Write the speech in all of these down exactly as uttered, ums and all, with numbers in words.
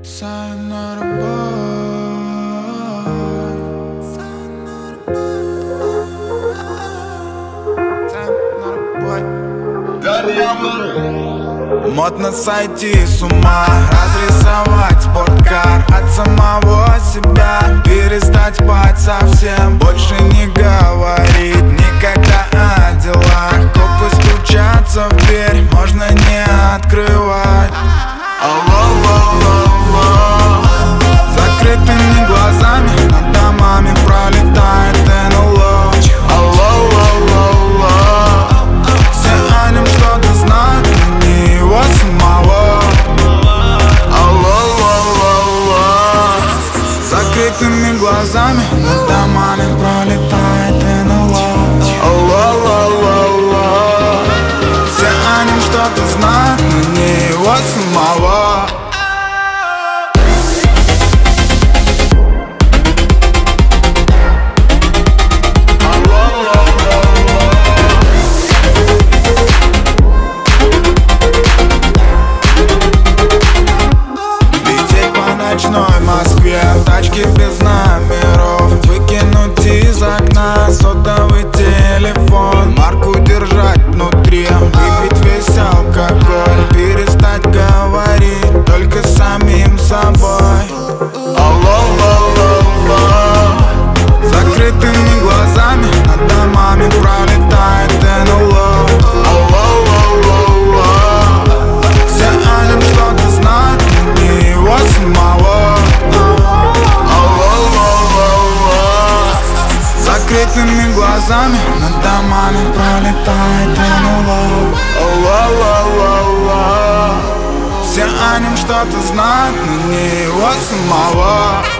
Sayonara boy. Sayonara boy. Модно сойти с ума, разрисовать спорткар от самого себя, перестать спать совсем, больше не говорить никогда о делах. Копы стучатся в дверь, можно не открывать. Алло-ло-ло-ло. Закрытыми глазами над домами пролетает эн эл о. Алло-ло-ло-ло. Все о нем что-то знают, но не его самого. Алло-ло-ло-ло. Закрытыми глазами над домами пролетает эн эл о. Алло-ло-ло-ло. Все о нем что-то знают, но не его самого. В Москве тачки без номеров, выкинуть из окна сотовый телефон, марку держать внутри, выпить весь алкоголь, перестать говорить только с самим собой. Алло-ло-ло-ло. Закрытыми глазами над домами пролетает эн эл о. Алло-ло-ло-ло. Все о нем что-то знают, но не его самого. Закрытыми глазами над домами пролетает эн эл о. Ла-ла-ла-ла. Все о нем что-то знают, но не его самого.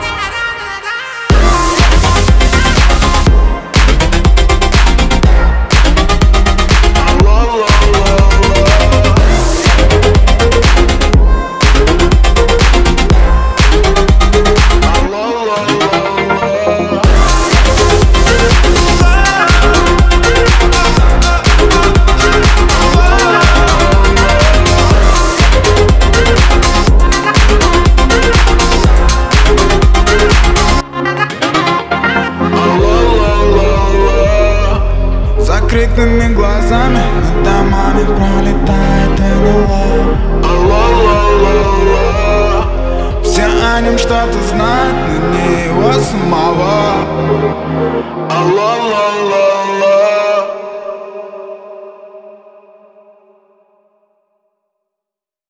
Закрытыми глазами над домами пролетает эн эл о. Алло-ло-ло-ло. Все о нем что-то знают, но не его самого. Алло-ло-ло.